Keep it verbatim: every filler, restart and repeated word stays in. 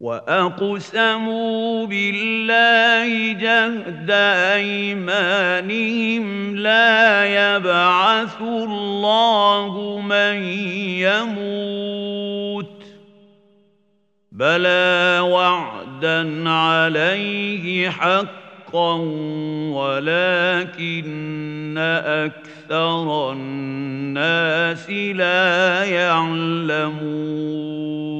وأقسموا بالله جهد أيمانهم لا يبعث الله من يموت بلى وعدا عليه حقا ولكن أكثر الناس لا يعلمون